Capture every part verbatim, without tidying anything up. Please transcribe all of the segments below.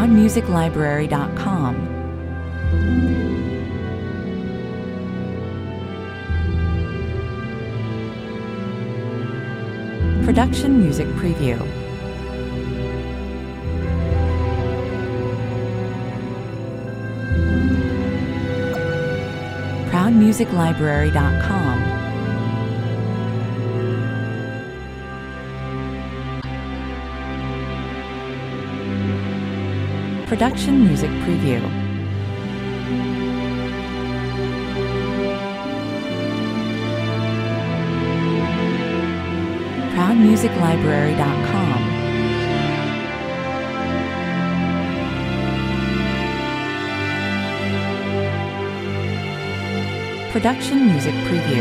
proud music library dot com. Production Music Preview. proud music library dot com. Production Music Preview. proud music library dot com. Production Music Preview.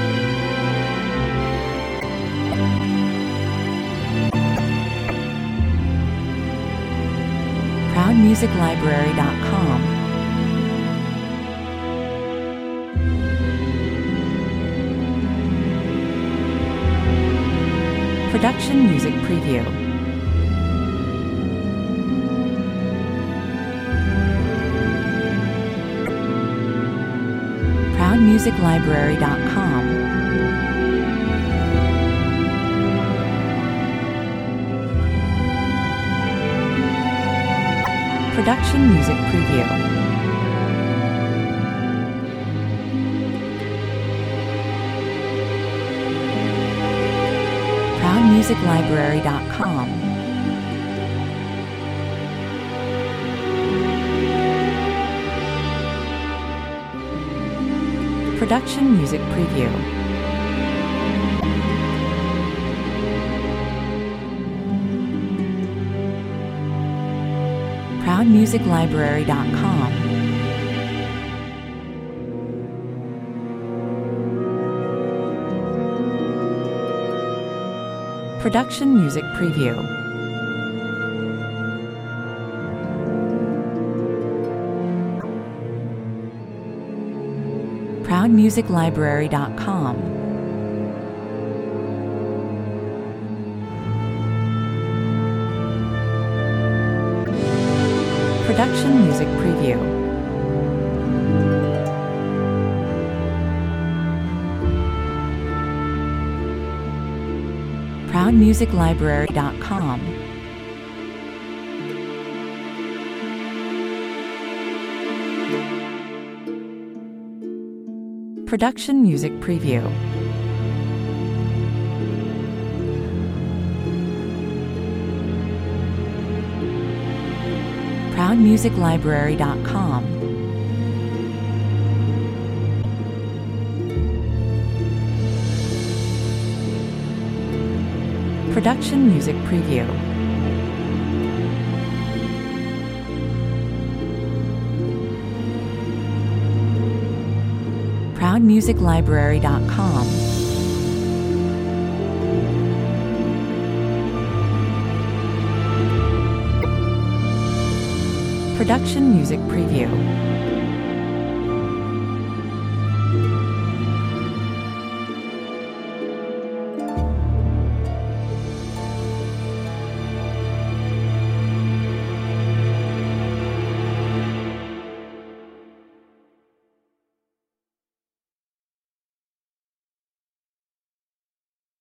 proud music library dot com. Production Music Preview. proud music library dot com. Production Music Preview. proud music library dot com. Production Music Preview. proud music library dot com. Production Music Preview. proud music library dot com. Production Music Preview. proud music library dot com. Production Music Preview. proud music library dot com. Production Music Preview. proud music library dot com. Production Music Preview.